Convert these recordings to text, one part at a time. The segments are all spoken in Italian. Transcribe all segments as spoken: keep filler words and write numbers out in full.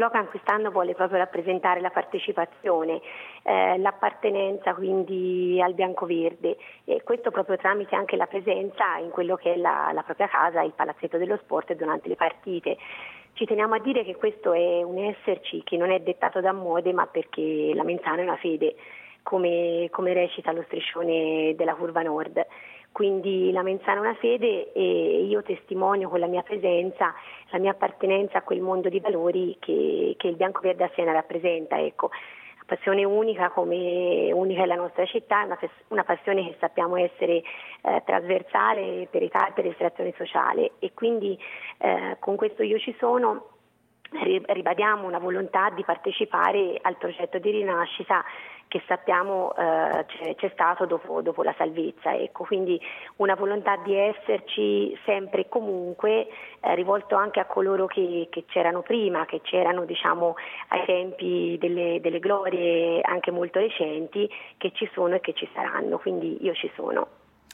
slogan quest'anno vuole proprio rappresentare la partecipazione, eh, l'appartenenza quindi al biancoverde, e questo proprio tramite anche la presenza in quello che è la, la propria casa, il palazzetto dello sport durante le partite. Ci teniamo a dire che questo è un esserci che non è dettato da mode, ma perché la Menzana è una fede, come, come recita lo striscione della Curva Nord. Quindi la Menzana è una fede e io testimonio con la mia presenza, la mia appartenenza a quel mondo di valori che, che il biancoverde a Siena rappresenta. Ecco, una passione unica come unica è la nostra città, una, una passione che sappiamo essere eh, trasversale per età e per estrazione sociale, e quindi eh, con questo Io ci sono ribadiamo una volontà di partecipare al progetto di rinascita che sappiamo eh, c'è, c'è stato dopo, dopo la salvezza, ecco, quindi una volontà di esserci sempre e comunque, eh, rivolto anche a coloro che, che c'erano prima, che c'erano diciamo ai tempi delle, delle glorie anche molto recenti, che ci sono e che ci saranno, quindi io ci sono.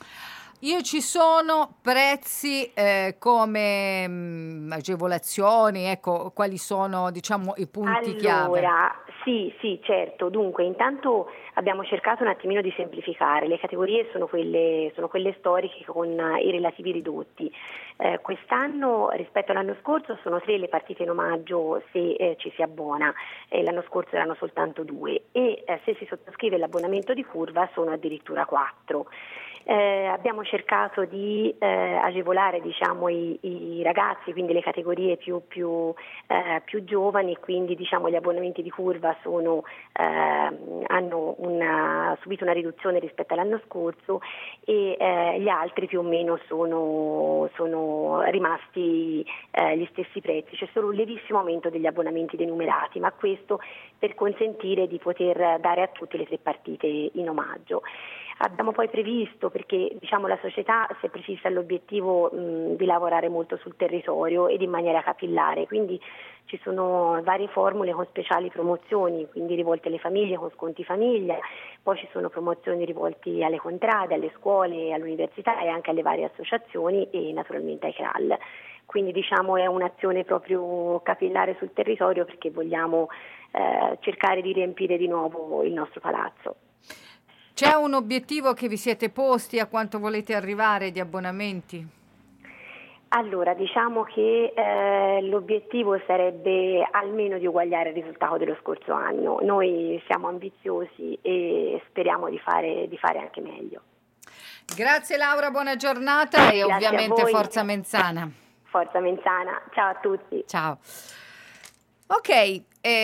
Io ci sono prezzi eh, come mh, agevolazioni, ecco, quali sono diciamo i punti allora, chiave? Allora, sì, sì, certo. Dunque, intanto abbiamo cercato un attimino di semplificare. Le categorie sono quelle, sono quelle storiche con i relativi ridotti. Eh, quest'anno rispetto all'anno scorso sono tre le partite in omaggio se eh, ci si abbona, eh, l'anno scorso erano soltanto due e eh, se si sottoscrive l'abbonamento di curva sono addirittura quattro. Eh, abbiamo cercato di eh, agevolare diciamo, i, i ragazzi, quindi le categorie più, più, eh, più giovani, quindi diciamo, gli abbonamenti di curva sono, eh, hanno una, subito una riduzione rispetto all'anno scorso e eh, gli altri più o meno sono, sono rimasti eh, gli stessi prezzi. C'è solo un lievissimo aumento degli abbonamenti dei numerati, ma questo per consentire di poter dare a tutti le tre partite in omaggio. Abbiamo poi previsto, perché diciamo, la società si è prefissa l'obiettivo mh, di lavorare molto sul territorio ed in maniera capillare, quindi ci sono varie formule con speciali promozioni, quindi rivolte alle famiglie con sconti famiglia, poi ci sono promozioni rivolte alle contrade, alle scuole, all'università e anche alle varie associazioni e naturalmente ai C R A L. Quindi diciamo è un'azione proprio capillare sul territorio perché vogliamo eh, cercare di riempire di nuovo il nostro palazzo. C'è un obiettivo che vi siete posti, a quanto volete arrivare di abbonamenti? Allora, diciamo che eh, l'obiettivo sarebbe almeno di uguagliare il risultato dello scorso anno. Noi siamo ambiziosi e speriamo di fare, di fare anche meglio. Grazie Laura, buona giornata e Grazie ovviamente Forza Menzana. Forza Menzana, ciao a tutti. Ciao. Ok. Eh...